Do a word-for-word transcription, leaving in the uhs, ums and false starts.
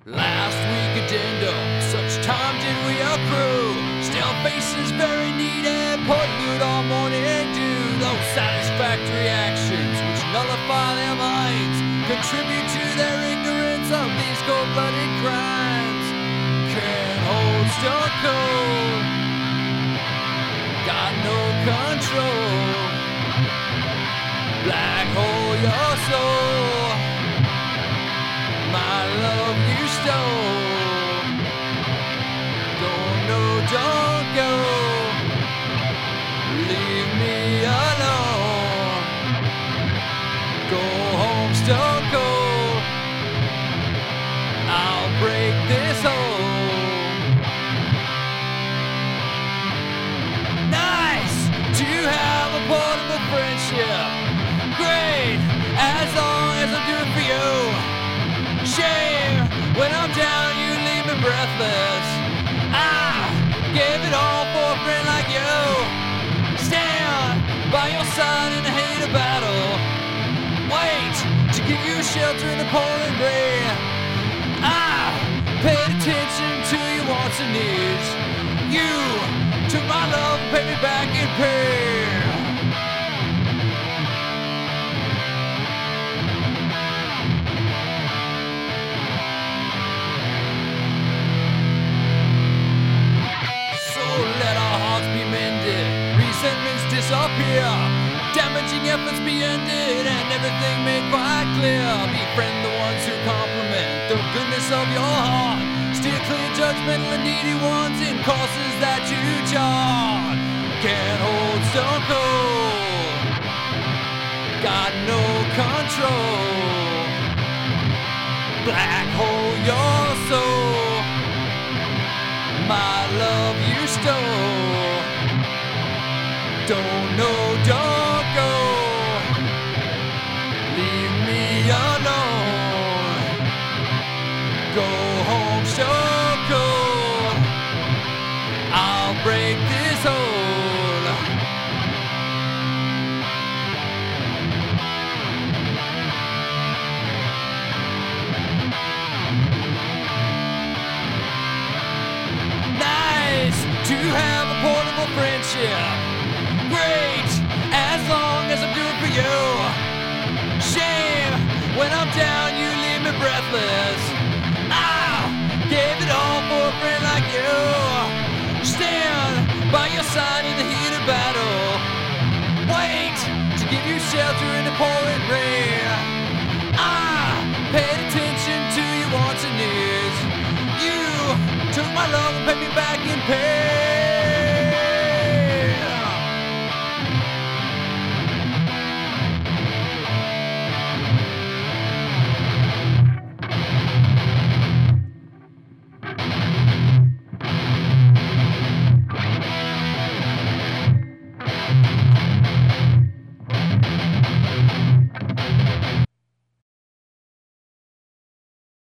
Last week addendum, such time did we accrue. Still faces very needed, pollute all morning dew. Those satisfactory actions which nullify their minds contribute to their ignorance of these cold-blooded crimes. Can't hold stone cold, got no control. Black hole your soul, my love you stole. Don't know, don't go, leave me alone. Go home stone cold, I'll break this hold. Nice to have a portable friendship, great as long as I'm doing for you. Shame when I'm down, you leave me breathless. I gave it all for a friend like you. Stand by your side in the heat of battle. Wait to give you shelter in the pouring rain. I paid attention to your wants and needs. You took my love and paid me back in pain. Resentments disappear, damaging efforts be ended, and everything made quite clear. Befriend the ones who compliment the goodness of your heart. Steer clear judgmental and needy ones in courses that you chart. Can't hold stone cold, got no control. Black hole your soul, my love you stole. Don't know, don't go, leave me alone. Go home so cold, I'll break this hold. Nice to have a portable friendship, great as long as I'm doing for you. Shame when I'm down, you leave me breathless. I gave it all for a friend like you. Stand by your side in the heat